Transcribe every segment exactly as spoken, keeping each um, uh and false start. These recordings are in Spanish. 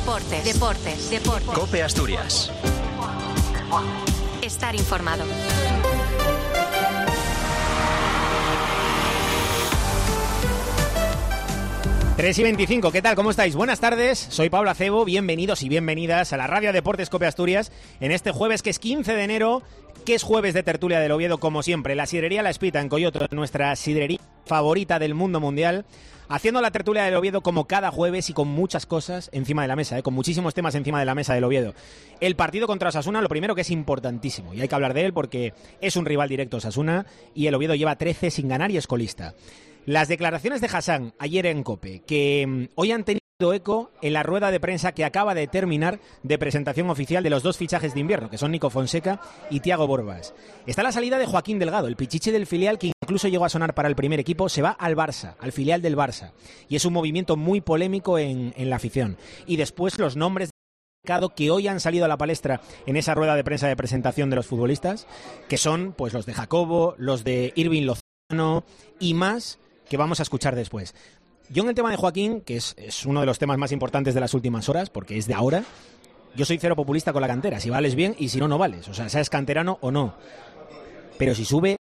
Deportes, deportes, deportes. COPE Asturias. Estar informado. tres y veinticinco, ¿qué tal? ¿Cómo estáis? Buenas tardes, soy Pablo Acebo, bienvenidos y bienvenidas a la Radio Deportes COPE Asturias en este jueves que es quince de enero, que es jueves de tertulia del Oviedo, como siempre, la sidrería La Espita en Coyoto, nuestra sidrería favorita del mundo mundial, haciendo la tertulia del Oviedo como cada jueves y con muchas cosas encima de la mesa, ¿eh? Con muchísimos temas encima de la mesa del Oviedo. El partido contra Osasuna, lo primero que es importantísimo, y hay que hablar de él porque es un rival directo Osasuna y el Oviedo lleva trece sin ganar y es colista. Las declaraciones de Hassan ayer en COPE, que hoy han tenido eco en la rueda de prensa que acaba de terminar de presentación oficial de los dos fichajes de invierno, que son Nico Fonseca y Thiago Borbas. Está la salida de Joaquín Delgado, el pichichi del filial que incluso llegó a sonar para el primer equipo, se va al Barça, al filial del Barça. Y es un movimiento muy polémico en, en la afición. Y después los nombres que hoy han salido a la palestra en esa rueda de prensa de presentación de los futbolistas, que son pues los de Jacobo, los de Irving Lozano y más, que vamos a escuchar después. Yo en el tema de Joaquín, que es, es uno de los temas más importantes de las últimas horas, porque es de ahora, yo soy cero populista con la cantera. Si vales bien y si no, no vales. O sea, seas canterano o no. Pero si sube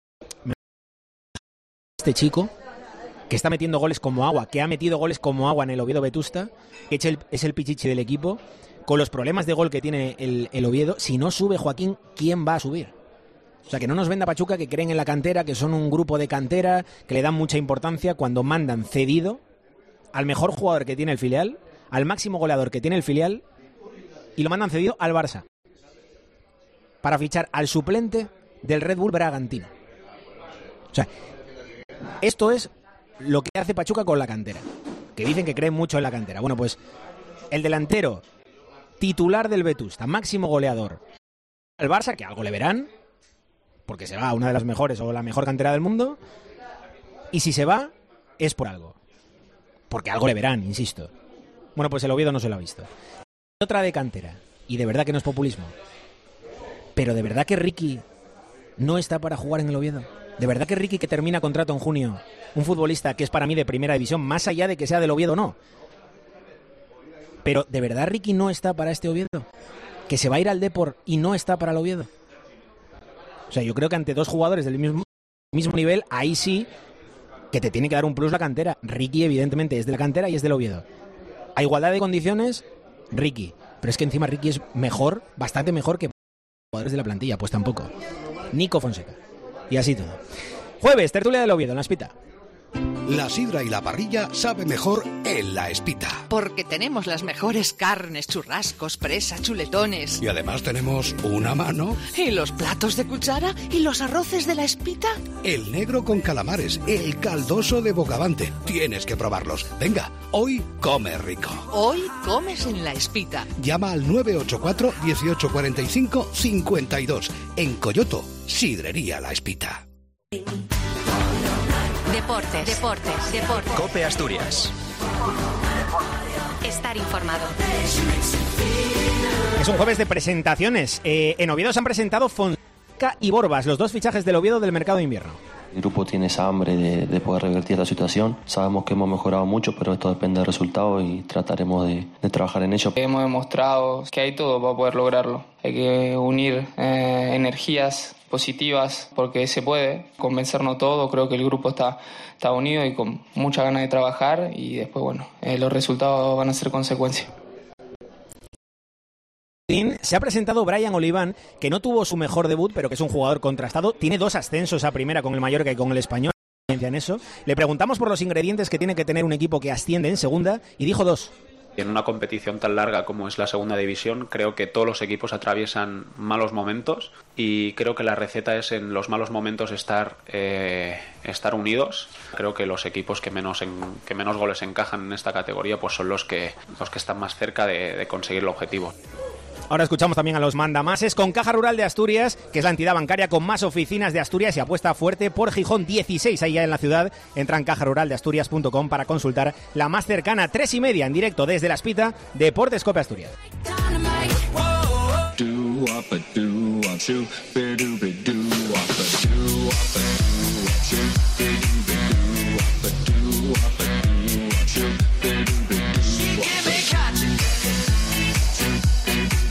este chico, que está metiendo goles como agua, que ha metido goles como agua en el Oviedo Vetusta, que es el, es el pichichi del equipo, con los problemas de gol que tiene el, el Oviedo, si no sube Joaquín, ¿quién va a subir? O sea, que no nos venda Pachuca, que creen en la cantera, que son un grupo de cantera, que le dan mucha importancia cuando mandan cedido al mejor jugador que tiene el filial, al máximo goleador que tiene el filial, y lo mandan cedido al Barça para fichar al suplente del Red Bull Bragantino. O sea, esto es lo que hace Pachuca con la cantera, que dicen que creen mucho en la cantera. Bueno, pues el delantero titular del Vetusta, máximo goleador, al Barça, que algo le verán, porque se va a una de las mejores o la mejor cantera del mundo, y si se va, es por algo. Porque algo le verán, insisto. Bueno, pues el Oviedo no se lo ha visto. Otra de cantera, y de verdad que no es populismo, pero de verdad que Ricky no está para jugar en el Oviedo. De verdad que Ricky, que termina contrato en junio, un futbolista que es para mí de primera división, más allá de que sea del Oviedo o no. Pero de verdad Ricky no está para este Oviedo. Que se va a ir al Depor y no está para el Oviedo. O sea, yo creo que ante dos jugadores del mismo, mismo nivel, ahí sí que te tiene que dar un plus la cantera. Ricky, evidentemente, es de la cantera y es del Oviedo. A igualdad de condiciones, Ricky. Pero es que encima Ricky es mejor, bastante mejor que jugadores de la plantilla. Pues tampoco. Nico Fonseca. Y así todo. Jueves, tertulia del Oviedo, en La Espita. La sidra y la parrilla sabe mejor en La Espita. Porque tenemos las mejores carnes, churrascos, presa, chuletones. Y además tenemos una mano. ¿Y los platos de cuchara? ¿Y los arroces de La Espita? El negro con calamares, el caldoso de Bogavante. Tienes que probarlos. Venga, hoy come rico. Hoy comes en La Espita. Llama al nueve ocho cuatro, dieciocho cuarenta y cinco, cincuenta y dos. En Coyoto, Sidrería La Espita. Deportes, deportes, deportes. COPE Asturias. Estar informado. Es un jueves de presentaciones. Eh, en Oviedo se han presentado Fonseca y Borbas, los dos fichajes del Oviedo del mercado de invierno. El grupo tiene esa hambre de, de poder revertir la situación. Sabemos que hemos mejorado mucho, pero esto depende del resultado y trataremos de, de trabajar en ello. Hemos demostrado que hay todo para poder lograrlo. Hay que unir eh, energías positivas porque se puede convencernos todo. Creo que el grupo está, está unido y con mucha ganas de trabajar y después, bueno, eh, los resultados van a ser consecuencia. Se ha presentado Brian Oliván, que no tuvo su mejor debut, pero que es un jugador contrastado. Tiene dos ascensos a primera con el Mallorca y con el Español. En eso. Le preguntamos por los ingredientes que tiene que tener un equipo que asciende en segunda y dijo dos. En una competición tan larga como es la segunda división, creo que todos los equipos atraviesan malos momentos y creo que la receta es en los malos momentos estar, eh, estar unidos. Creo que los equipos que menos, en, que menos goles encajan en esta categoría pues son los que, los que están más cerca de, de conseguir el objetivo. Ahora escuchamos también a los mandamases con Caja Rural de Asturias, que es la entidad bancaria con más oficinas de Asturias y apuesta fuerte por Gijón, dieciséis ahí ya en la ciudad. Entra en caja rural de asturias punto com para consultar la más cercana, tres y media en directo desde La Espita, Deportes COPE Asturias.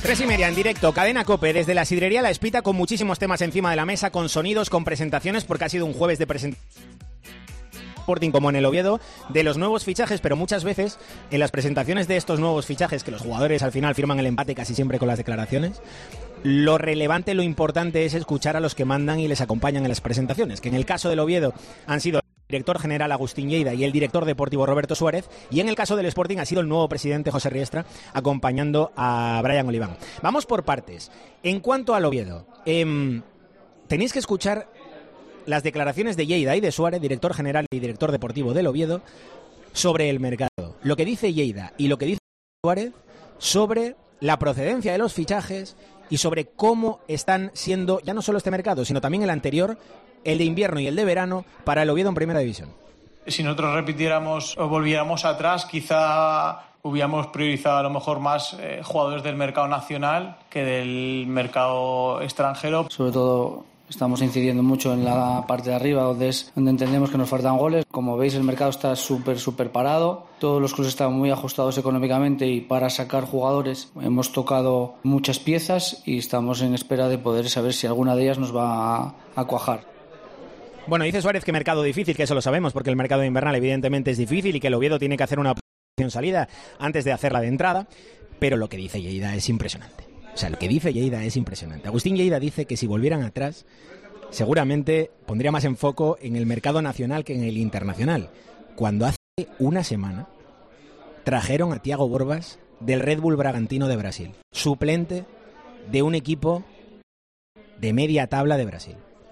Tres y media en directo, Cadena COPE, desde la sidrería La Espita, con muchísimos temas encima de la mesa, con sonidos, con presentaciones, porque ha sido un jueves de presentaciones Sporting como en el Oviedo, de los nuevos fichajes, pero muchas veces en las presentaciones de estos nuevos fichajes, que los jugadores al final firman el empate casi siempre con las declaraciones, lo relevante, lo importante es escuchar a los que mandan y les acompañan en las presentaciones, que en el caso del Oviedo han sido el director general Agustín Lleida y el director deportivo Roberto Suárez, y en el caso del Sporting ha sido el nuevo presidente José Riestra acompañando a Brian Oliván. Vamos por partes. En cuanto al Oviedo, eh, tenéis que escuchar las declaraciones de Lleida y de Suárez, director general y director deportivo del Oviedo, sobre el mercado. Lo que dice Lleida y lo que dice Suárez sobre la procedencia de los fichajes y sobre cómo están siendo, ya no solo este mercado, sino también el anterior, el de invierno y el de verano, para el Oviedo en Primera División. Si nosotros repitiéramos o volviéramos atrás, quizá hubiéramos priorizado a lo mejor más eh, jugadores del mercado nacional que del mercado extranjero. Sobre todo estamos incidiendo mucho en la parte de arriba, donde es donde entendemos que nos faltan goles. Como veis, el mercado está súper, súper parado. Todos los clubes están muy ajustados económicamente y para sacar jugadores hemos tocado muchas piezas y estamos en espera de poder saber si alguna de ellas nos va a, a cuajar. Bueno, dice Suárez que mercado difícil, que eso lo sabemos, porque el mercado invernal evidentemente es difícil y que el Oviedo tiene que hacer una operación salida antes de hacerla de entrada, pero lo que dice Lleida es impresionante. O sea, lo que dice Lleida es impresionante. Agustín Lleida dice que si volvieran atrás, seguramente pondría más enfoco en el mercado nacional que en el internacional. Cuando hace una semana trajeron a Thiago Borbas del Red Bull Bragantino de Brasil, suplente de un equipo de media tabla de Brasil.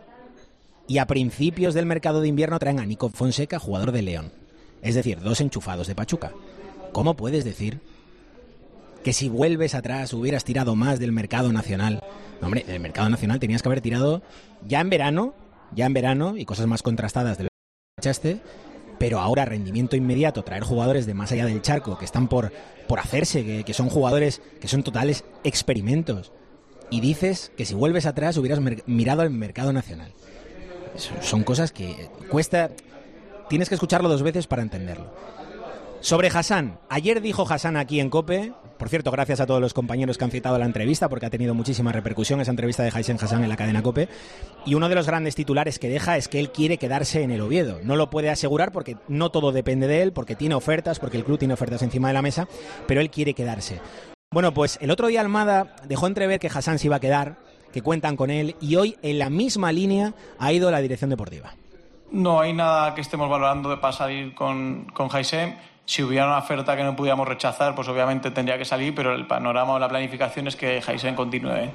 Y a principios del mercado de invierno traen a Nico Fonseca, jugador de León. Es decir, dos enchufados de Pachuca. ¿Cómo puedes decir que si vuelves atrás hubieras tirado más del mercado nacional? No, hombre, del mercado nacional tenías que haber tirado ya en verano, ya en verano, y cosas más contrastadas de lo que echaste, pero ahora rendimiento inmediato, traer jugadores de más allá del charco, que están por, por hacerse, que, que son jugadores que son totales experimentos. Y dices que si vuelves atrás hubieras mer- mirado al mercado nacional. Son cosas que cuesta, tienes que escucharlo dos veces para entenderlo. Sobre Hassan, ayer dijo Hassan aquí en COPE, por cierto, gracias a todos los compañeros que han citado la entrevista, porque ha tenido muchísima repercusión esa entrevista de Haysen Hassan en la cadena COPE, y uno de los grandes titulares que deja es que él quiere quedarse en el Oviedo. No lo puede asegurar porque no todo depende de él, porque tiene ofertas, porque el club tiene ofertas encima de la mesa, pero él quiere quedarse. Bueno, pues el otro día Almada dejó entrever que Hassan se iba a quedar, que cuentan con él, y hoy en la misma línea ha ido la dirección deportiva. No hay nada que estemos valorando de para salir con, con Haysen. Si hubiera una oferta que no pudiéramos rechazar, pues obviamente tendría que salir, pero el panorama o la planificación es que Haysen continúe.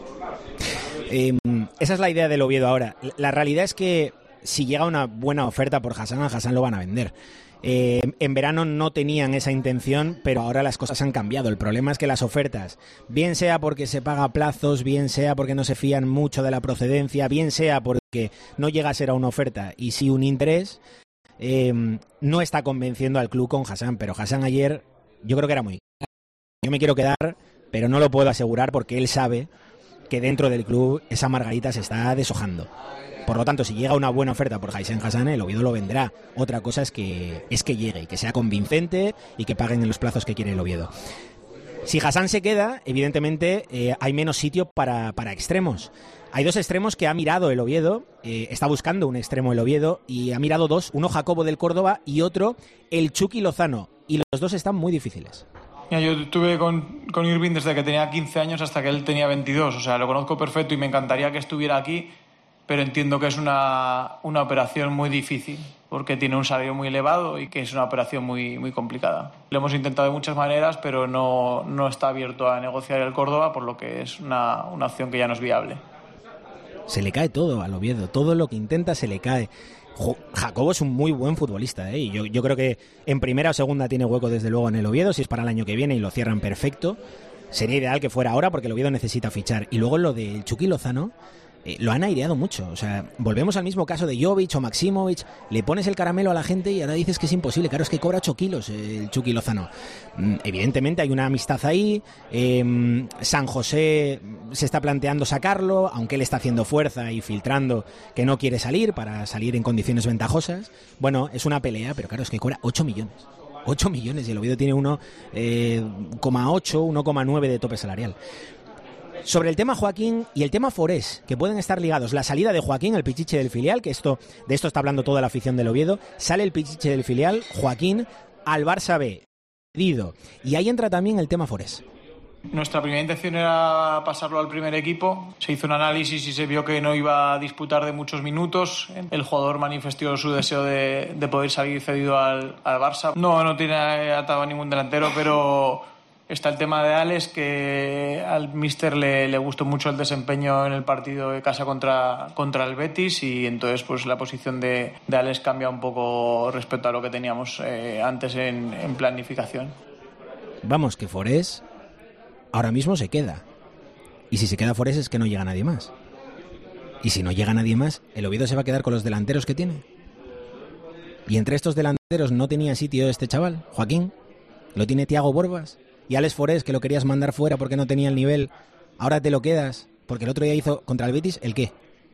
Eh, esa es la idea del Oviedo ahora. La realidad es que si llega una buena oferta por Hassan, a Hassan lo van a vender. Eh, en verano no tenían esa intención, pero ahora las cosas han cambiado. El problema es que las ofertas, bien sea porque se paga a plazos, bien sea porque no se fían mucho de la procedencia, bien sea porque no llega a ser a una oferta y sí un interés, eh, no está convenciendo al club con Hassan. Pero Hassan ayer yo creo que era muy claro. Yo me quiero quedar, pero no lo puedo asegurar porque él sabe que dentro del club esa margarita se está deshojando. Por lo tanto, si llega una buena oferta por Haysen Hassan, el Oviedo lo vendrá. Otra cosa es que es que llegue y que sea convincente y que paguen en los plazos que quiere el Oviedo. Si Hassan se queda, evidentemente eh, hay menos sitio para, para extremos. Hay dos extremos que ha mirado el Oviedo, eh, está buscando un extremo el Oviedo y ha mirado dos, uno Jacobo del Córdoba y otro el Chucky Lozano. Y los dos están muy difíciles. Mira, yo estuve con, con Irving desde que tenía quince años hasta que él tenía veintidós. O sea, lo conozco perfecto y me encantaría que estuviera aquí, pero entiendo que es una, una operación muy difícil porque tiene un salario muy elevado y que es una operación muy, muy complicada. Lo hemos intentado de muchas maneras, pero no, no está abierto a negociar el Córdoba, por lo que es una, una opción que ya no es viable. Se le cae todo al Oviedo, todo lo que intenta se le cae. Jo, Jacobo es un muy buen futbolista, ¿eh? Y yo, yo creo que en primera o segunda tiene hueco desde luego en el Oviedo, si es para el año que viene y lo cierran perfecto. Sería ideal que fuera ahora porque el Oviedo necesita fichar. Y luego lo del Chucky Lozano, eh, lo han aireado mucho. O sea, volvemos al mismo caso de Jovic o Maximovic. Le pones el caramelo a la gente y ahora dices que es imposible. Claro, es que cobra ocho kilos el Chucky Lozano. Mm, evidentemente hay una amistad ahí. Eh, San José se está planteando sacarlo, aunque él está haciendo fuerza y filtrando que no quiere salir para salir en condiciones ventajosas. Bueno, es una pelea, pero claro, es que cobra ocho millones. ocho millones y el Oviedo tiene uno coma ocho, uno coma nueve de tope salarial. Sobre el tema Joaquín y el tema Forés, que pueden estar ligados. La salida de Joaquín, el pichiche del filial, que esto de esto está hablando toda la afición del Oviedo. Sale el pichiche del filial, Joaquín, al Barça B. Y ahí entra también el tema Forés. Nuestra primera intención era pasarlo al primer equipo. Se hizo un análisis y se vio que no iba a disputar de muchos minutos. El jugador manifestó su deseo de, de poder salir cedido al, al Barça. No, no tiene atado a ningún delantero, pero está el tema de Alex, que al míster le, le gustó mucho el desempeño en el partido de casa contra, contra el Betis, y entonces pues la posición de, de Alex cambia un poco respecto a lo que teníamos eh, antes en, en planificación. Vamos, que Forés ahora mismo se queda. Y si se queda Forés es que no llega nadie más. Y si no llega nadie más, el Oviedo se va a quedar con los delanteros que tiene. Y entre estos delanteros no tenía sitio este chaval, Joaquín. Lo tiene Thiago Borbas. Y Alex Forés, que lo querías mandar fuera porque no tenía el nivel, ahora te lo quedas porque el otro día hizo contra el Betis, ¿el qué?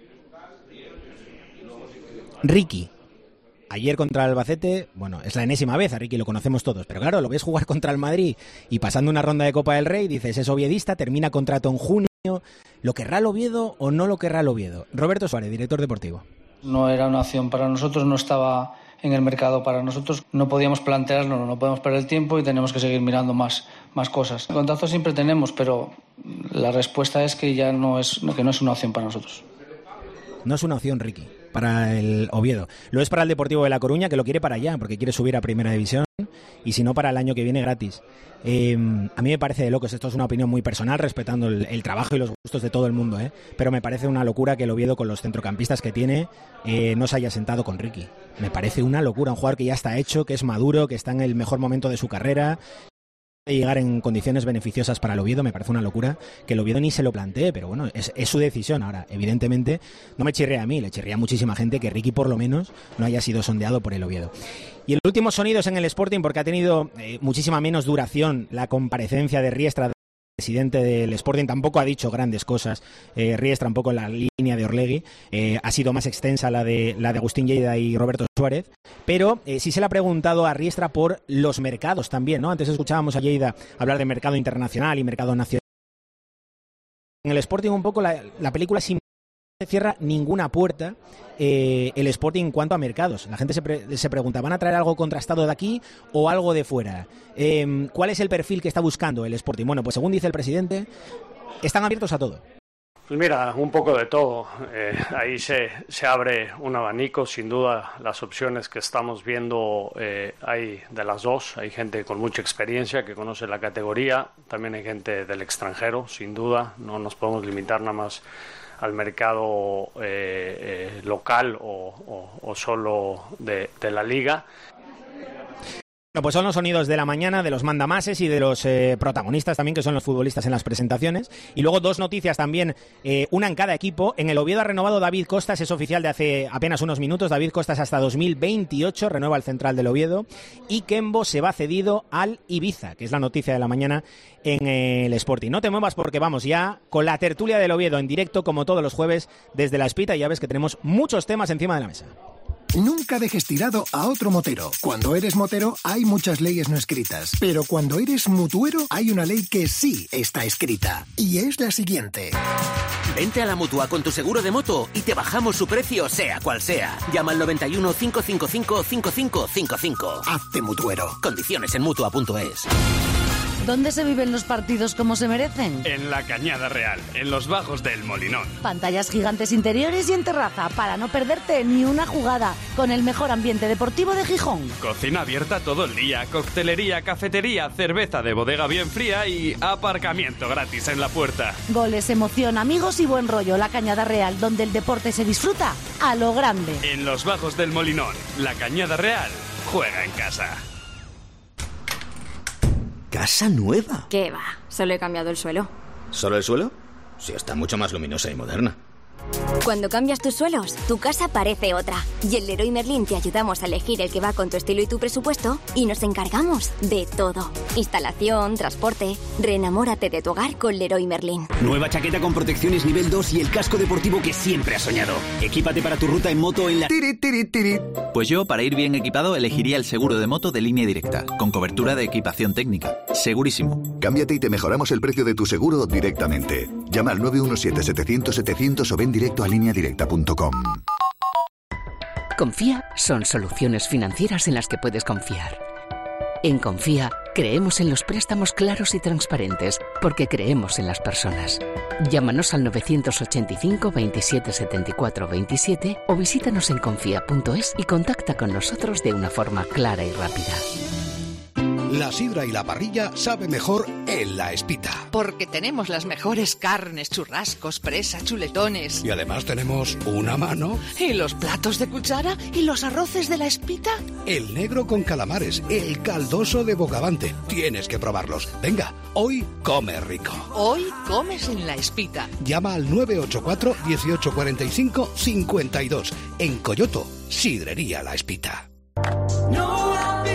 Ricky, ayer contra el Albacete, bueno, es la enésima vez, a Ricky lo conocemos todos, pero claro, lo ves jugar contra el Madrid y pasando una ronda de Copa del Rey, dices, es oviedista, termina contrato en junio, ¿lo querrá el Oviedo o no lo querrá el Oviedo? Roberto Suárez, director deportivo. No era una opción para nosotros, no estaba en el mercado para nosotros, no podíamos plantearlo, no podemos perder el tiempo y tenemos que seguir mirando más, más cosas. Contacto siempre tenemos, pero la respuesta es que ya no es, que no es una opción para nosotros. No es una opción, Ricky, para el Oviedo. Lo es para el Deportivo de La Coruña, que lo quiere para allá, porque quiere subir a Primera División, y si no, para el año que viene gratis. Eh, a mí me parece de locos, esto es una opinión muy personal, respetando el, el trabajo y los gustos de todo el mundo, ¿eh? Pero me parece una locura que el Oviedo, con los centrocampistas que tiene, eh, no se haya sentado con Ricky. Me parece una locura, un jugador que ya está hecho, que es maduro, que está en el mejor momento de su carrera, de llegar en condiciones beneficiosas para el Oviedo. Me parece una locura que el Oviedo ni se lo plantee, pero bueno, es, es su decisión. Ahora, evidentemente, no me chirrea a mí, le chirrea a muchísima gente que Ricky por lo menos no haya sido sondeado por el Oviedo. Y el último sonido es en el Sporting, porque ha tenido eh, muchísima menos duración la comparecencia de Riestra, presidente del Sporting. Tampoco ha dicho grandes cosas, eh, Riestra, tampoco en la línea de Orlegui, eh, ha sido más extensa la de, la de Agustín Lleida y Roberto Suárez, pero eh, sí se le ha preguntado a Riestra por los mercados también, ¿no? Antes escuchábamos a Lleida hablar de mercado internacional y mercado nacional. En el Sporting un poco la, la película sin se cierra ninguna puerta, eh, el Sporting en cuanto a mercados. La gente se, pre- se pregunta, ¿van a traer algo contrastado de aquí o algo de fuera? Eh, ¿Cuál es el perfil que está buscando el Sporting? Bueno, pues según dice el presidente, están abiertos a todo. Pues mira, un poco de todo. Eh, ahí se, se abre un abanico, sin duda. Las opciones que estamos viendo eh, hay de las dos. Hay gente con mucha experiencia que conoce la categoría, también hay gente del extranjero, sin duda. No nos podemos limitar nada más al mercado eh, eh, local o, o, o solo de, de la liga. Bueno, pues son los sonidos de la mañana, de los mandamases y de los eh, protagonistas también, que son los futbolistas en las presentaciones. Y luego dos noticias también, eh, una en cada equipo. En el Oviedo ha renovado David Costas, es oficial de hace apenas unos minutos. David Costas hasta dos mil veintiocho, renueva el central del Oviedo. Y Kembo se va cedido al Ibiza, que es la noticia de la mañana en el Sporting. No te muevas porque vamos ya con la tertulia del Oviedo en directo, como todos los jueves, desde la Espita. Y ya ves que tenemos muchos temas encima de la mesa. Nunca dejes tirado a otro motero. Cuando eres motero hay muchas leyes no escritas, pero cuando eres mutuero hay una ley que sí está escrita, y es la siguiente. Vente a la Mutua con tu seguro de moto y te bajamos su precio sea cual sea. Llama al noventa y uno, cinco cinco cinco, cinco cinco cinco cinco. Hazte mutuero. Condiciones en mutua punto es. ¿Dónde se viven los partidos como se merecen? En la Cañada Real, en los bajos del Molinón. Pantallas gigantes interiores y en terraza para no perderte ni una jugada, con el mejor ambiente deportivo de Gijón. Cocina abierta todo el día, coctelería, cafetería, cerveza de bodega bien fría y aparcamiento gratis en la puerta. Goles, emoción, amigos y buen rollo. La Cañada Real, donde el deporte se disfruta a lo grande. En los bajos del Molinón, la Cañada Real juega en casa. ¿Casa nueva? ¿Qué va? Solo he cambiado el suelo. ¿Solo el suelo? Sí, está mucho más luminosa y moderna. Cuando cambias tus suelos, tu casa parece otra. Y en Leroy Merlin te ayudamos a elegir el que va con tu estilo y tu presupuesto y nos encargamos de todo. Instalación, transporte. Reenamórate de tu hogar con Leroy Merlin. Nueva chaqueta con protecciones nivel dos y el casco deportivo que siempre has soñado. Equípate para tu ruta en moto en la... Tiri, tiri, tiri. Pues yo, para ir bien equipado, elegiría el seguro de moto de Línea Directa, con cobertura de equipación técnica. Segurísimo. Cámbiate y te mejoramos el precio de tu seguro directamente. Llama al nueve uno siete, setecientos, setecientos o ven directo a línea directa punto com. Confía son soluciones financieras en las que puedes confiar. En Confía creemos en los préstamos claros y transparentes porque creemos en las personas. Llámanos al novecientos ochenta y cinco, veintisiete, setenta y cuatro, veintisiete o visítanos en confía punto es y contacta con nosotros de una forma clara y rápida. La sidra y la parrilla sabe mejor en La Espita. Porque tenemos las mejores carnes, churrascos, presa, chuletones. Y además tenemos una mano. ¿Y los platos de cuchara? ¿Y los arroces de La Espita? El negro con calamares, el caldoso de Bogavante. Tienes que probarlos. Venga, hoy come rico. Hoy comes en La Espita. Llama al nueve ocho cuatro, dieciocho cuarenta y cinco, cincuenta y dos. En Coyoto, Sidrería La Espita. No.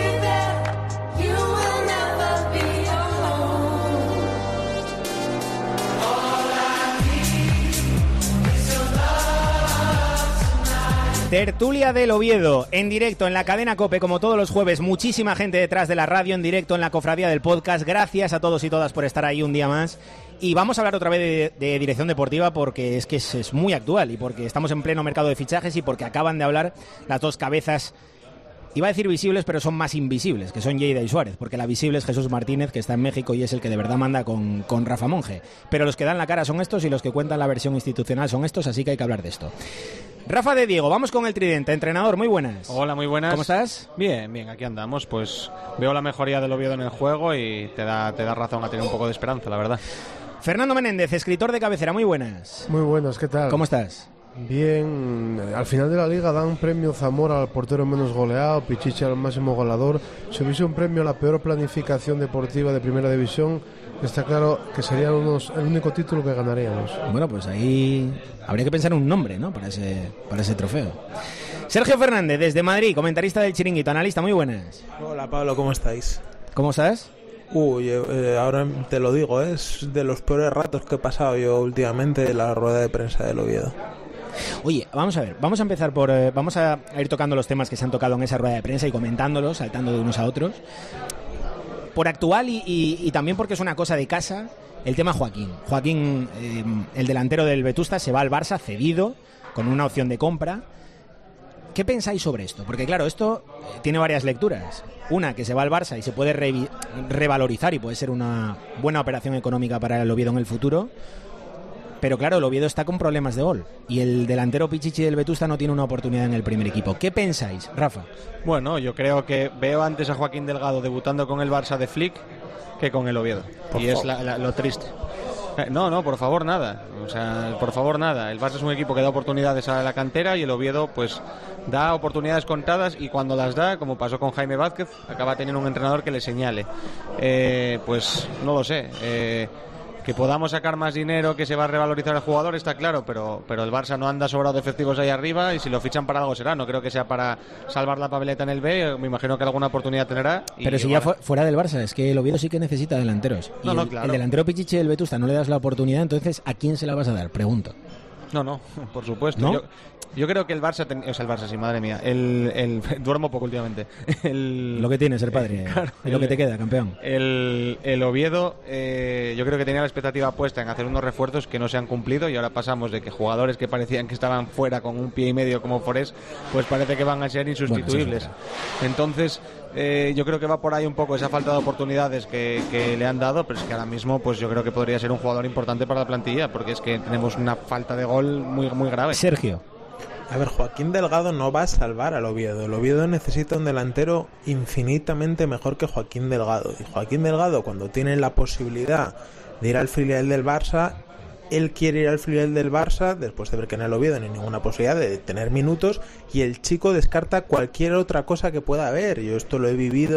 Tertulia del Oviedo, en directo en la cadena COPE, como todos los jueves. Muchísima gente detrás de la radio, en directo en la cofradía del podcast. Gracias a todos y todas por estar ahí un día más. Y vamos a hablar otra vez de, de dirección deportiva porque es que es, es muy actual y porque estamos en pleno mercado de fichajes y porque acaban de hablar las dos cabezas, iba a decir visibles, pero son más invisibles, que son Lleida y Suárez, porque la visible es Jesús Martínez, que está en México y es el que de verdad manda con, con Rafa Monge. Pero los que dan la cara son estos y los que cuentan la versión institucional son estos, así que hay que hablar de esto. Rafa de Diego, vamos con el tridente. Entrenador, muy buenas. Hola, muy buenas. ¿Cómo estás? Bien, bien, aquí andamos. Pues veo la mejoría del Oviedo en el juego y te da, te da razón a tener un poco de esperanza, la verdad. Fernando Menéndez, escritor de cabecera, muy buenas. Muy buenas, ¿qué tal? ¿Cómo estás? Bien, al final de la liga dan premio Zamora al portero menos goleado, Pichichi al máximo goleador. Si hubiese un premio a la peor planificación deportiva de primera división, está claro que sería unos, el único título que ganaríamos. Bueno, pues ahí habría que pensar un nombre, ¿no? Para ese, para ese trofeo. Sergio Fernández, desde Madrid, comentarista del Chiringuito, analista, muy buenas. Hola Pablo, ¿cómo estáis? ¿Cómo estás? Uy, eh, ahora te lo digo, es de los peores ratos que he pasado yo últimamente la rueda de prensa del Oviedo. Oye, vamos a ver, vamos a empezar por... Eh, vamos a ir tocando los temas que se han tocado en esa rueda de prensa y comentándolos, saltando de unos a otros. Por actual y, y, y también porque es una cosa de casa, el tema Joaquín. Joaquín, eh, el delantero del Vetusta, se va al Barça cedido, con una opción de compra. ¿Qué pensáis sobre esto? Porque claro, esto tiene varias lecturas. Una, que se va al Barça y se puede re- revalorizar y puede ser una buena operación económica para el Oviedo en el futuro. Pero claro, el Oviedo está con problemas de gol y el delantero Pichichi del Vetusta no tiene una oportunidad en el primer equipo. ¿Qué pensáis, Rafa? Bueno, yo creo que veo antes a Joaquín Delgado debutando con el Barça de Flick que con el Oviedo. Por y favor. Es la, la, lo triste. Eh, no, no, por favor, nada. O sea, por favor, nada. El Barça es un equipo que da oportunidades a la cantera y el Oviedo, pues, da oportunidades contadas y cuando las da, como pasó con Jaime Vázquez, acaba teniendo un entrenador que le señale. Eh, pues, no lo sé. Eh... Que podamos sacar más dinero, que se va a revalorizar el jugador, está claro, pero, pero el Barça no anda sobrado de efectivos ahí arriba y si lo fichan para algo será. No creo que sea para salvar la papeleta en el B, me imagino que alguna oportunidad tendrá. Y pero si bueno, ya fuera del Barça, es que el Oviedo sí que necesita delanteros. Y no, no, el, claro. el delantero Pichichi del Vetusta no le das la oportunidad, entonces ¿a quién se la vas a dar? Pregunto. No, no, por supuesto. ¿No? Yo, yo creo que el Barça, ten... o sea, el Barça, sí, madre mía, el, el... duermo poco últimamente. El... Lo que tiene ser padre, eh, claro, es lo el, que te queda, campeón. El, el Oviedo, eh, yo creo que tenía la expectativa puesta en hacer unos refuerzos que no se han cumplido y ahora pasamos de que jugadores que parecían que estaban fuera con un pie y medio como Forés, pues parece que van a ser insustituibles. Bueno, sí, entonces, eh, yo creo que va por ahí un poco esa falta de oportunidades que, que le han dado, pero es que ahora mismo, pues yo creo que podría ser un jugador importante para la plantilla, porque es que tenemos una falta de gol muy, muy grave. Sergio. A ver, Joaquín Delgado no va a salvar al Oviedo. El Oviedo necesita un delantero infinitamente mejor que Joaquín Delgado. Y Joaquín Delgado, cuando tiene la posibilidad de ir al filial del Barça, él quiere ir al filial del Barça después de ver que en el Oviedo no hay ninguna posibilidad de tener minutos y el chico descarta cualquier otra cosa que pueda haber. Yo esto lo he vivido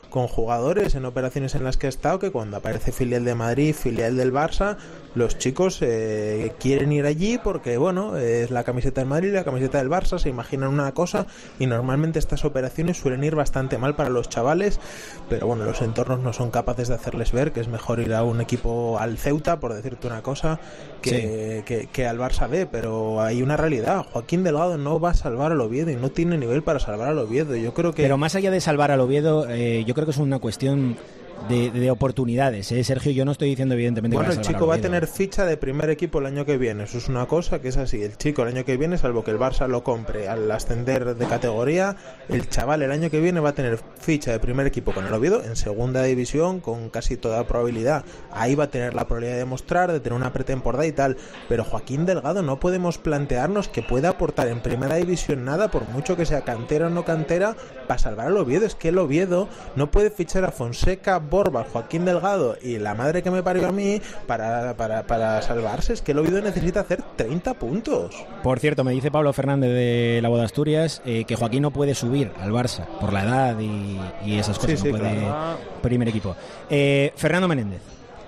con jugadores en operaciones en las que ha estado, que cuando aparece filial de Madrid, filial del Barça, los chicos eh, quieren ir allí porque, bueno, es la camiseta del Madrid, la camiseta del Barça, se imaginan una cosa y normalmente estas operaciones suelen ir bastante mal para los chavales, pero bueno, los entornos no son capaces de hacerles ver que es mejor ir a un equipo, al Ceuta, por decirte una cosa, que, sí. que, que al Barça B, pero hay una realidad. Joaquín Delgado no va a salvar al Oviedo y no tiene nivel para salvar al Oviedo. Yo creo que... Pero más allá de salvar al Oviedo, eh, yo creo que es una cuestión de, de oportunidades, ¿eh? Sergio, yo no estoy diciendo evidentemente bueno, que va a el chico va a tener ficha de primer equipo el año que viene, eso es una cosa que es así. El chico el año que viene, salvo que el Barça lo compre al ascender de categoría, el chaval el año que viene va a tener ficha de primer equipo con el Oviedo en segunda división con casi toda probabilidad. Ahí va a tener la probabilidad de demostrar, de tener una pretemporada y tal, pero Joaquín Delgado no podemos plantearnos que pueda aportar en primera división nada, por mucho que sea cantera o no cantera, para salvar al Oviedo. Es que el Oviedo no puede fichar a Fonseca, Borbas, Joaquín Delgado y la madre que me parió a mí para, para, para salvarse. Es que el Oviedo necesita hacer treinta puntos. Por cierto, me dice Pablo Fernández de La Voz de Asturias eh, que Joaquín no puede subir al Barça por la edad y, y esas cosas. Sí, no sí, puede claro. Primer equipo. Eh, Fernando Menéndez.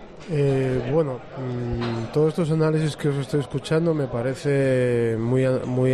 Eh, bueno, mmm, todos estos análisis que os estoy escuchando me parece muy, muy,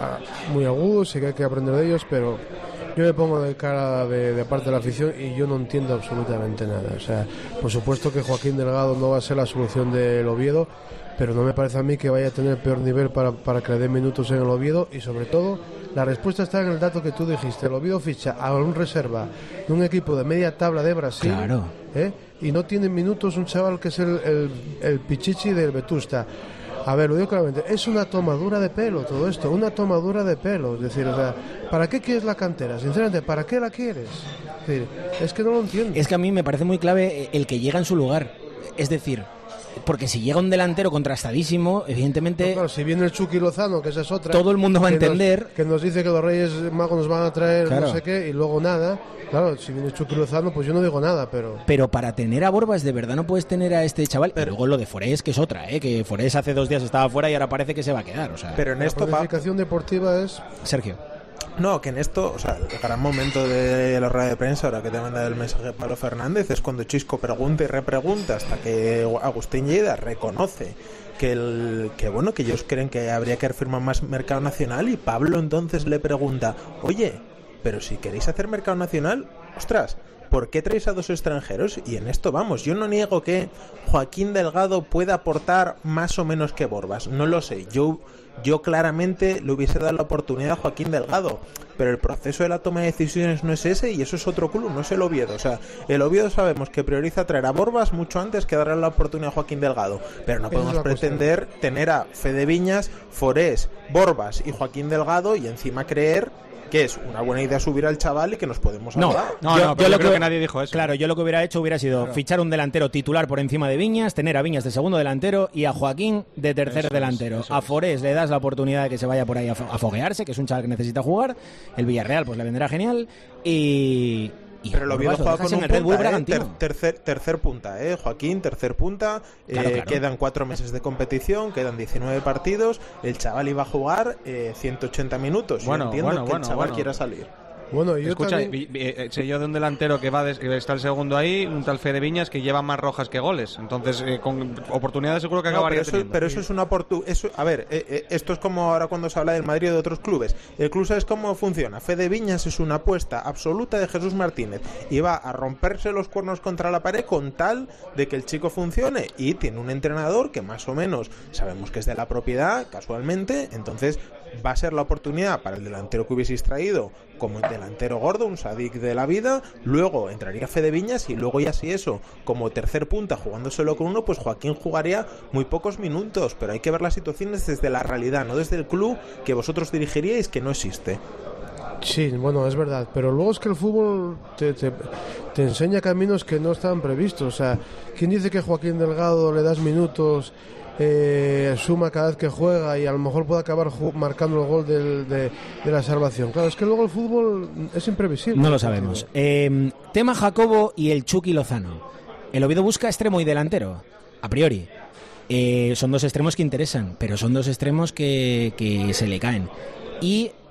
muy agudos y que hay que aprender de ellos, pero yo me pongo de cara de, de parte de la afición y yo no entiendo absolutamente nada. O sea, por supuesto que Joaquín Delgado no va a ser la solución del Oviedo, pero no me parece a mí que vaya a tener peor nivel para, para que le den minutos en el Oviedo, y sobre todo la respuesta está en el dato que tú dijiste. El Oviedo ficha a un reserva de un equipo de media tabla de Brasil, claro. ¿eh? Y no tiene minutos un chaval que es el, el, el Pichichi del Vetusta. A ver, lo digo claramente, es una tomadura de pelo todo esto, una tomadura de pelo. Es decir, o sea, ¿para qué quieres la cantera? Sinceramente, ¿para qué la quieres? Es decir, es que no lo entiendo. Es que a mí me parece muy clave el que llega en su lugar. Es decir, porque si llega un delantero contrastadísimo, evidentemente... No, claro, si viene el Chucky Lozano, que esa es otra... Todo el mundo va a entender... Nos, que nos dice que los Reyes Magos nos van a traer claro. no sé qué, y luego nada... Claro, si viene Chucky Lozano, pues yo no digo nada, pero... Pero para tener a Borbas, de verdad no puedes tener a este chaval... Pero luego lo de Forés, que es otra, ¿eh? Que Forés hace dos días estaba fuera y ahora parece que se va a quedar, o sea... Pero en esto... La planificación deportiva es... Sergio. No, que en esto, o sea, el gran momento de la rueda de prensa, ahora que te manda el mensaje Pablo Fernández, es cuando Chisco pregunta y repregunta hasta que Agustín Lleida reconoce que el que bueno, que ellos creen que habría que firmar más mercado nacional, y Pablo entonces le pregunta, oye, pero si queréis hacer mercado nacional, ostras, ¿por qué traéis a dos extranjeros? Y en esto vamos, yo no niego que Joaquín Delgado pueda aportar más o menos que Borbas, no lo sé, yo yo claramente le hubiese dado la oportunidad a Joaquín Delgado, pero el proceso de la toma de decisiones no es ese, y eso es otro club, no es el Oviedo. O sea, el Oviedo sabemos que prioriza traer a Borbas mucho antes que darle la oportunidad a Joaquín Delgado, pero no podemos pretender cuestión. tener a Fede Viñas, Forés, Borbas y Joaquín Delgado y encima creer que es una buena idea subir al chaval y que nos podemos salvar. No, no, yo, no, pero yo yo lo creo que, que nadie dijo eso. Claro, yo lo que hubiera hecho hubiera sido claro. fichar un delantero titular por encima de Viñas, tener a Viñas de segundo delantero y a Joaquín de tercer eso delantero. Es, a Forés le das la oportunidad de que se vaya por ahí a, fo- a foguearse, que es un chaval que necesita jugar. El Villarreal pues le vendrá genial y... Pero lo Oviedo juega con un Red Bull punta, eh, ter, tercer, tercer punta, eh, Joaquín, tercer punta, claro, eh, claro. Quedan cuatro meses de competición, quedan diecinueve partidos, el chaval iba a jugar eh, ciento ochenta minutos, bueno, yo entiendo bueno, que bueno, el chaval bueno. quiera salir. Bueno, yo Escucha, también... eh, sé yo de un delantero que va de, que está el segundo ahí, un tal Fede Viñas que lleva más rojas que goles, entonces eh, con oportunidades seguro que no, acabaría pero eso, teniendo. pero eso es una oportunidad. A ver, eh, eh, esto es como ahora cuando se habla del Madrid o de otros clubes. El club, ¿sabes cómo funciona? Fede Viñas es una apuesta absoluta de Jesús Martínez y va a romperse los cuernos contra la pared con tal de que el chico funcione, y tiene un entrenador que más o menos sabemos que es de la propiedad, casualmente, entonces va a ser la oportunidad para el delantero que hubieseis traído como el delantero gordo, un Sadik de la vida, luego entraría Fede Viñas y luego ya si eso, como tercer punta jugándoselo con uno, pues Joaquín jugaría muy pocos minutos, pero hay que ver las situaciones desde la realidad, no desde el club que vosotros dirigiríais, que no existe. Sí, bueno, es verdad, pero luego es que el fútbol te, te, te enseña caminos que no estaban previstos. O sea, ¿quién dice que Joaquín Delgado le das minutos, eh, suma cada vez que juega y a lo mejor puede acabar ju- marcando el gol del, de, de la salvación? Claro, es que luego el fútbol es imprevisible. No lo sabemos. Eh, tema Jacobo y el Chucky Lozano. El Oviedo busca extremo y delantero, a priori. Eh, son dos extremos que interesan, pero son dos extremos que, que se le caen. Y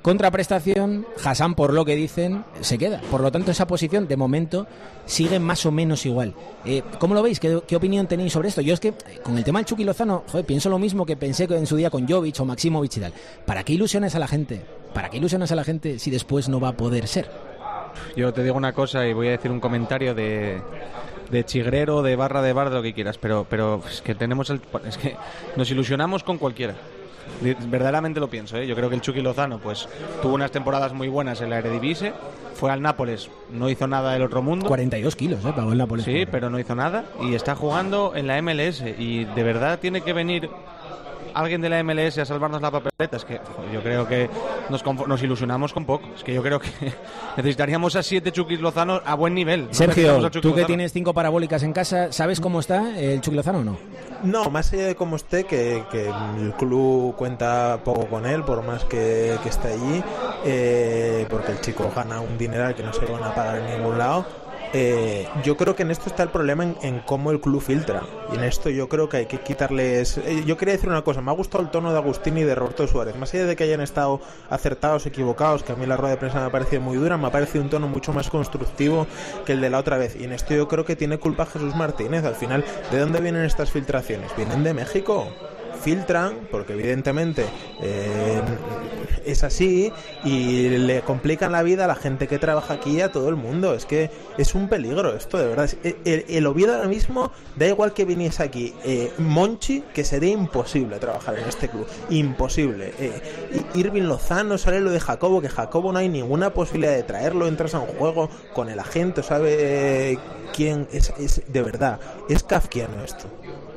contraprestación, Hassan, por lo que dicen, se queda. Por lo tanto, esa posición, de momento, sigue más o menos igual. Eh, ¿Cómo lo veis? ¿Qué, ¿Qué opinión tenéis sobre esto? Yo es que, con el tema del Chucky Lozano, joder, pienso lo mismo que pensé en su día con Jovic o Maximovic y tal. ¿Para qué ilusiones a la gente? ¿Para qué ilusiones a la gente si después no va a poder ser? Yo te digo una cosa y voy a decir un comentario de... de chigrero, de barra de bar, de lo que quieras, pero pero es que tenemos el, es que nos ilusionamos con cualquiera. Verdaderamente lo pienso, ¿eh? Yo creo que el Chucky Lozano pues tuvo unas temporadas muy buenas en la Eredivisie, fue al Nápoles, no hizo nada del otro mundo. cuarenta y dos kilos, ¿eh? Pagó el Nápoles. Sí, pero no hizo nada y está jugando en la M L S y de verdad tiene que venir alguien de la M L S a salvarnos la papeleta. Es que joder, yo creo que nos, nos ilusionamos con poco. Es que yo creo que necesitaríamos a siete Chucky Lozano a buen nivel. Sergio, no tú Lozano. Que tienes cinco parabólicas en casa, ¿sabes cómo está el Chucky Lozano o no? No, más allá de cómo esté, que, que el club cuenta poco con él, por más que, que esté allí, eh, porque el chico gana un dineral que no se lo van a pagar en ningún lado. Eh, yo creo que en esto está el problema en, en cómo el club filtra, y en esto yo creo que hay que quitarles. eh, yo quería decir una cosa, me ha gustado el tono de Agustín y de Roberto Suárez, más allá de que hayan estado acertados, equivocados, que a mí la rueda de prensa me ha parecido muy dura, me ha parecido un tono mucho más constructivo que el de la otra vez, y en esto yo creo que tiene culpa Jesús Martínez. Al final, ¿de dónde vienen estas filtraciones? Vienen de México. Filtran, porque evidentemente eh, es así, y le complican la vida a la gente que trabaja aquí y a todo el mundo. Es que es un peligro esto, de verdad. El, el Oviedo ahora mismo, da igual que viniese aquí eh, Monchi, que sería imposible trabajar en este club, imposible. eh, Irving Lozano, sale lo de Jacobo, que Jacobo no hay ninguna posibilidad de traerlo, entras a un juego con el agente, sabe eh, quién es, es, de verdad, es kafkiano esto.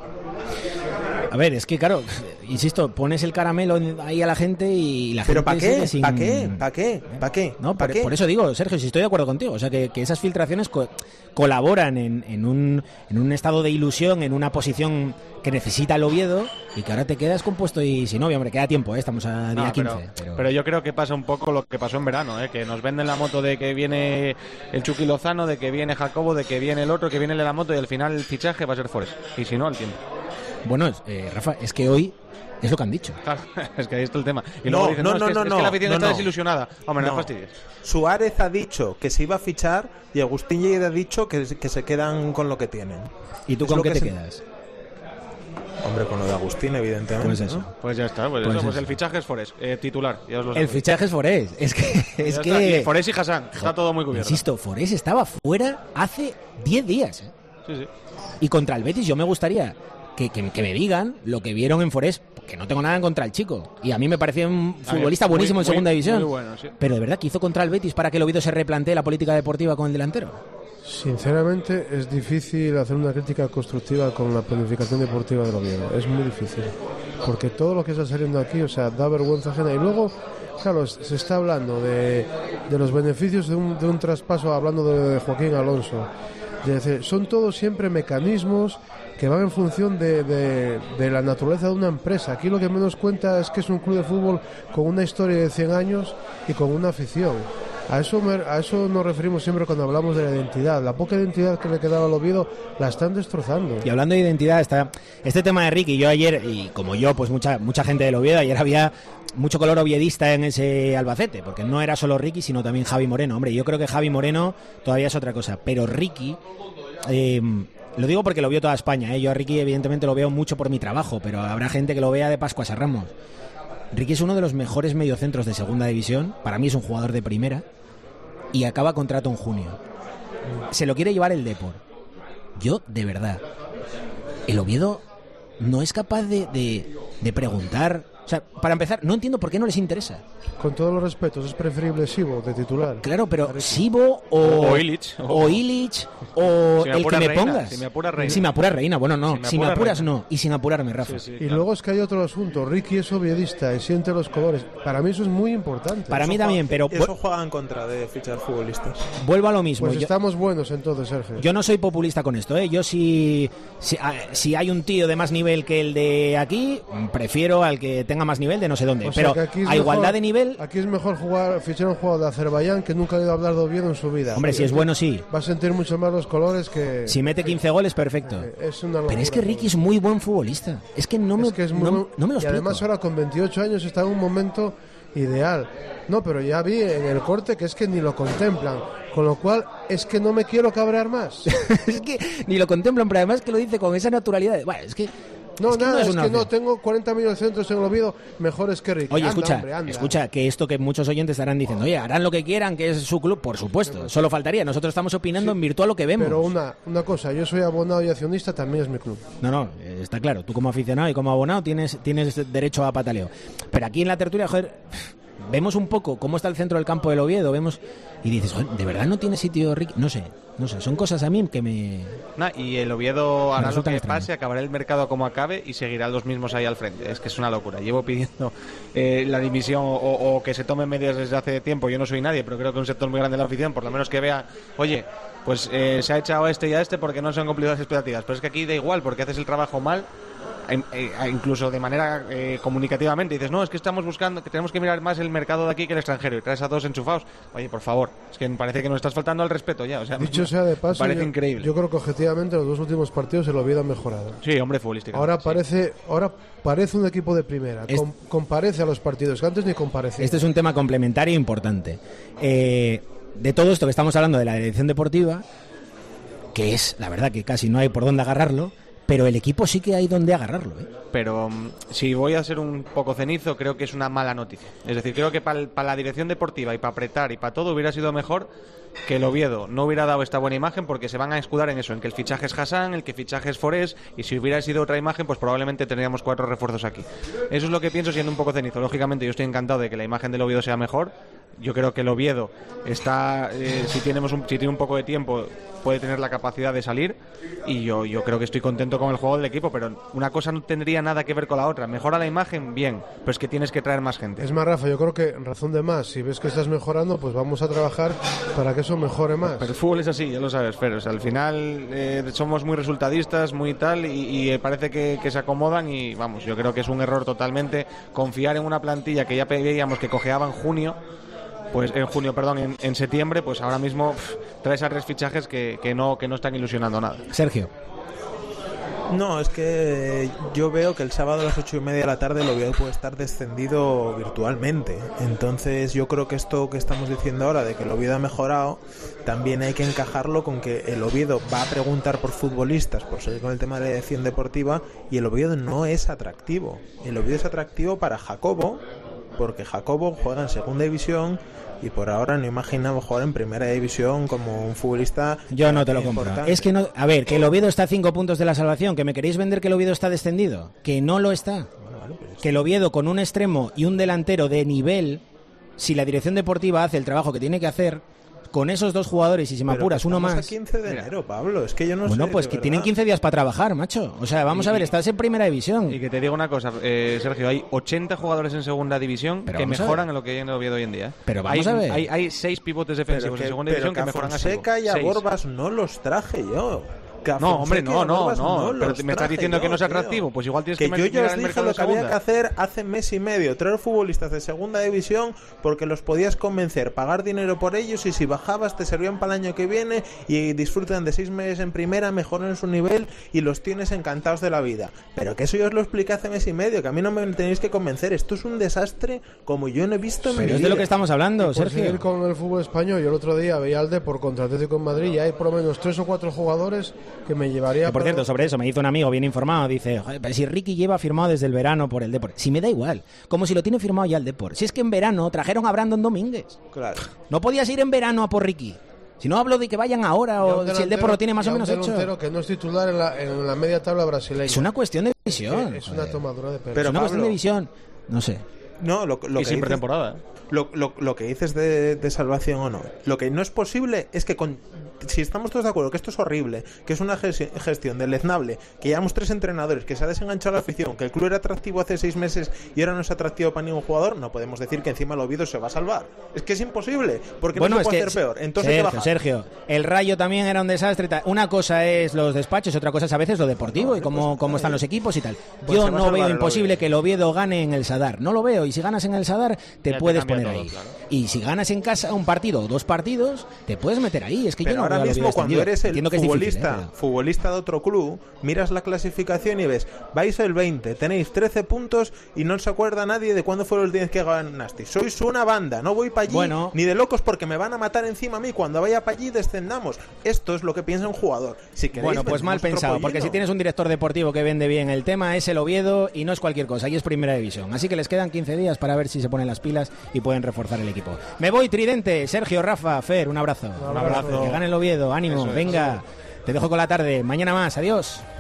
A ver, es que claro, insisto, pones el caramelo ahí a la gente y la ¿Pero gente para qué? sin... ¿Para qué? ¿Para qué? ¿Para qué? No, ¿Pa por, qué? por eso digo, Sergio, si estoy de acuerdo contigo, o sea, que, que esas filtraciones co colaboran en, en, un, en un estado de ilusión, en una posición que necesita el Oviedo, y que ahora te quedas compuesto y sin novio, hombre, queda tiempo, ¿eh? Estamos a día No, quince. Pero, Pero... pero yo creo que pasa un poco lo que pasó en verano, ¿eh? Que nos venden la moto de que viene el Chucky Lozano, de que viene Jacobo, de que viene el otro, que viene el de la moto, y al final el fichaje va a ser Forest, y si no, al tiempo. Bueno, eh, Rafa, es que hoy es lo que han dicho. Claro, es que ahí está el tema. Y No, luego dicen, no, no, no, es que, no, es no, que la afición no, está no. desilusionada. Hombre, no, No. fastidies. Suárez ha dicho que se iba a fichar y Agustín Lleida ha dicho que, que se quedan con lo que tienen. ¿Y tú Es con lo qué que te se... quedas? Hombre, con lo de Agustín, evidentemente. Pues eso. ¿no? Pues ya está, pues, Pues eso, pues eso. el fichaje es Forest, eh, titular. Ya os lo El sabéis. fichaje es Forés. Es que... Es Ya que... está. Y Forest y Hassan, está todo muy cubierto. Insisto, Forés estaba fuera hace diez días. ¿eh? Sí, sí. Y contra el Betis yo me gustaría que, que, que me digan lo que vieron en Forés, que no tengo nada en contra el chico. Y a mí me parecía un futbolista muy, buenísimo en muy, segunda división. muy bueno, sí. Pero de verdad, ¿qué hizo contra el Betis para que el Oviedo se replantee la política deportiva con el delantero? Sinceramente es difícil hacer una crítica constructiva con la planificación deportiva del Oviedo, es muy difícil, porque todo lo que está saliendo aquí, o sea, da vergüenza ajena. Y luego, claro, se está hablando de, de los beneficios de un, de un traspaso, hablando de, de Joaquín Alonso, de decir, son todos siempre mecanismos que van en función de, de, de la naturaleza de una empresa. Aquí lo que menos cuenta es que es un club de fútbol con una historia de cien años y con una afición. A eso, me, a eso nos referimos siempre cuando hablamos de la identidad. La poca identidad que le quedaba al Oviedo la están destrozando. Y hablando de identidad, está este tema de Ricky. Yo ayer, y como yo, pues mucha mucha gente del Oviedo, ayer había mucho color oviedista en ese Albacete, porque no era solo Ricky, sino también Javi Moreno. Hombre, yo creo que Javi Moreno todavía es otra cosa, pero Ricky... Eh, lo digo porque lo vio toda España, ¿eh? Yo a Ricky evidentemente lo veo mucho por mi trabajo, pero habrá gente que lo vea de Pascuas a Ramos. Ricky es uno de los mejores mediocentros de segunda división, para mí es un jugador de primera, y acaba contrato en junio. Se lo quiere llevar el Depor. Yo, de verdad, el Oviedo no es capaz de, de, de preguntar. O sea, para empezar, no entiendo por qué no les interesa. Con todos los respetos, es preferible Sibo de titular. Claro, pero Sibo o, o Illich o, o, Illich, o si el que me Reina, pongas. Si me apura Reina. Si me apura Reina, bueno, no. Si, me, si me apuras, Reina. no. Y sin apurarme, Rafa. Sí, sí, y claro. Luego es que hay otro asunto. Ricky es oviedista y siente los colores. Para mí eso es muy importante. Para eso mí también, pero... Eso juega en contra de fichar futbolistas. Vuelvo a lo mismo. Pues yo, estamos buenos entonces, Sergio. Yo no soy populista con esto, ¿eh? Yo si, si, a, si hay un tío de más nivel que el de aquí, prefiero al que tenga más nivel de no sé dónde. O sea, pero a mejor, igualdad de nivel... Aquí es mejor jugar, fichar un jugador de Azerbaiyán que nunca ha oído hablar de Oviedo en su vida. Hombre, si es bueno, sí. Va a sentir mucho más los colores que... Si mete quince goles, perfecto. Eh, es una locura, pero es que Ricky es muy buen futbolista. Es que no me, es que es muy no, buen... no me lo Y explico. además ahora con veintiocho años está en un momento ideal. No, pero ya vi en el corte que es que ni lo contemplan, con lo cual es que no me quiero cabrear más. Es que ni lo contemplan, pero además que lo dice con esa naturalidad. Bueno, es que... No, es que nada, no es, es una que no, opción. tengo cuarenta millones de centros en el Oviedo mejores que Ricky. Oye, Anda, escucha, hombre, anda. escucha, que esto que muchos oyentes estarán diciendo, oye, harán lo que quieran, que es su club, por supuesto, solo faltaría, nosotros estamos opinando Sí, en virtud a lo que vemos. Pero una, una cosa, yo soy abonado y accionista, también es mi club. No, no, eh, está claro, tú como aficionado y como abonado tienes, tienes derecho a pataleo. Pero aquí en la tertulia, joder, vemos un poco cómo está el centro del campo del Oviedo, vemos y dices, joder, ¿de verdad no tiene sitio Ricky? No sé, no sé, son cosas a mí que me... Nah, y el Oviedo hará lo resultan que extrañas. pase, acabará el mercado como acabe y seguirán los mismos ahí al frente. Es que es una locura. Llevo pidiendo eh, la dimisión o, o que se tomen medidas desde hace tiempo. Yo no soy nadie, pero creo que un sector muy grande de la afición, por lo menos que vea, oye, pues eh, se ha echado a este y a este porque no se han cumplido las expectativas. Pero es que aquí da igual, porque haces el trabajo mal, eh, eh, incluso de manera eh, comunicativamente. Dices, no, es que estamos buscando, que tenemos que mirar más el mercado de aquí que el extranjero. Y traes a todos enchufados. Oye, por favor, es que me parece que nos estás faltando al respeto ya. O sea, Dicho sea de paso, parece yo, increíble. yo creo que objetivamente los dos últimos partidos el Oviedo ha mejorado. Sí, hombre, futbolística. Ahora sí. parece, ahora parece un equipo de primera. Es- Com- comparece a los partidos que antes ni comparecía. Este es un tema complementario importante. Eh, de todo esto que estamos hablando de la dirección deportiva, que es, la verdad, que casi no hay por dónde agarrarlo, pero el equipo sí que hay donde agarrarlo, ¿eh? Pero um, si voy a ser un poco cenizo, creo que es una mala noticia. Es decir, creo que para la dirección deportiva y para apretar y para todo hubiera sido mejor que el Oviedo no hubiera dado esta buena imagen, porque se van a escudar en eso, en que el fichaje es Hassan, el que fichaje es Forés, y si hubiera sido otra imagen, pues probablemente tendríamos cuatro refuerzos aquí. Eso es lo que pienso siendo un poco cenizo. Lógicamente yo estoy encantado de que la imagen del Oviedo sea mejor. Yo creo que el Oviedo está, eh, si tenemos un, si tiene un poco de tiempo, puede tener la capacidad de salir, y yo, yo creo que estoy contento con el juego del equipo, pero una cosa no tendría nada que ver con la otra. Mejora la imagen, bien, pero es que tienes que traer más gente. Es más, Rafa, yo creo que en razón de más, si ves que estás mejorando, pues vamos a trabajar para que eso mejore más. Pero el fútbol es así, ya lo sabes, Fer. O sea, al final eh, somos muy resultadistas, muy tal, y, y eh, parece que, que se acomodan y vamos, yo creo que es un error totalmente confiar en una plantilla que ya veíamos que cojeaba en junio. Pues en junio, perdón, en, en septiembre, pues ahora mismo pff, traes a tres fichajes que, que no que no están ilusionando nada. Sergio. No, es que yo veo que el sábado a las ocho y media de la tarde el Oviedo puede estar descendido virtualmente. Entonces yo creo que esto que estamos diciendo ahora de que el Oviedo ha mejorado, también hay que encajarlo con que el Oviedo va a preguntar por futbolistas, por seguir con el tema de la dirección deportiva, y el Oviedo no es atractivo. El Oviedo es atractivo para Jacobo, porque Jacobo juega en segunda división y por ahora no imaginamos jugar en primera división como un futbolista. Yo no te lo compro. importante. Es que no, a ver, que el Oviedo está a cinco puntos de la salvación, que me queréis vender que el Oviedo está descendido, que no lo está. Que el Oviedo con un extremo y un delantero de nivel, si la dirección deportiva hace el trabajo que tiene que hacer, con esos dos jugadores y si me Pero apuras que uno estamos más. a quince de enero, Pablo, es que yo no Bueno, sé. pues de que verdad. tienen quince días para trabajar, macho. O sea, vamos Y- a ver, estás en primera división. Y que te digo una cosa, eh, Sergio, hay ochenta jugadores en segunda división Pero que vamos a mejoran ver. en lo que hay en el Oviedo hoy en día. Pero vamos hay, a ver. Hay, hay seis pivotes Pero defensivos que, en segunda pero división que que a mejoran a Fonseca y a Seis. Borbas no los traje yo. Que a No, hombre, Fonseca y no, a no, Borbas no, pero los me estás traje diciendo yo, que no es tío. atractivo, pues igual tienes que que, yo ya mirar os el dije mercado lo de que había segunda. que hacer hace mes y medio, traer futbolistas de segunda división porque los podías convencer, pagar dinero por ellos y si bajabas te servían para el año que viene y disfrutan de seis meses en primera, mejoran su nivel y los tienes encantados de la vida. Pero que eso yo os lo expliqué hace mes y medio, que a mí no me tenéis que convencer, esto es un desastre como yo no he visto en mi Pero es vida. de lo que estamos hablando, Y por Sergio. seguir con el fútbol español, yo el otro día veía al Depor contra Atlético en Madrid y hay por lo menos tres o cuatro jugadores que me llevaría... Que, por para- cierto, sobre eso me dizo un amigo bien informado, dice, joder, pero si Ricky lleva firmado desde el verano por el Depor, si me da igual, como si lo tiene firmado ya el Depor. Si es que en verano trajeron a Brandon Domínguez. Claro. No podías ir en verano a por Ricky. Si no hablo de que vayan ahora Y a o un si el delantero- Depor lo tiene más y o a un menos hecho. delantero que no es titular en la, en la media tabla brasileña. Es una cuestión de visión. Es una tomadura de pelo. Pero es una cuestión Pablo- de visión. No sé. No, lo, lo Y que sin dices- pretemporada. Lo, lo, lo que dices de, de salvación o no. Lo que no es posible es que con, si estamos todos de acuerdo que esto es horrible, que es una gesti- gestión deleznable, que llevamos tres entrenadores, que se ha desenganchado la afición, que el club era atractivo hace seis meses y ahora no es atractivo para ningún jugador, no podemos decir que encima el Oviedo se va a salvar. Es que es imposible, porque Bueno, no se es puede que hacer peor. Entonces hay que Sergio, bajar. Sergio, el Rayo también era un desastre. y tal. Una cosa es los despachos, otra cosa es a veces lo deportivo y cómo, cómo están los equipos y tal. Pues Yo se va a no salvar veo el imposible Oviedo. que el Oviedo gane en el Sadar. No lo veo. y si ganas en el Sadar, te Ya puedes te cambia poner todo, ahí. claro. Y si ganas en casa un partido o dos partidos, te puedes meter ahí. Es que Pero yo no ahora veo al mismo Oviedo cuando extendido. eres el Entiendo que es difícil, futbolista, ¿eh? Pero- futbolista de otro club, miras la clasificación y ves, vais el veinte, tenéis trece puntos y no se acuerda nadie de cuándo fue el último que ganasteis. Sois una banda, no voy para allí Bueno. ni de locos porque me van a matar encima a mí. Cuando vaya para allí descendamos. Esto es lo que piensa un jugador. Si queréis, Bueno, pues mal vendemos otro pensado, porque pollino. si tienes un director deportivo que vende bien el tema, es el Oviedo y no es cualquier cosa, y es Primera División. Así que les quedan quince días para ver si se ponen las pilas y pueden reforzar el equipo. Me voy, Tridente, Sergio, Rafa, Fer, un abrazo. Un abrazo. Que gane el Oviedo, ánimo, Eso es. venga. Te dejo con la tarde, mañana más, adiós.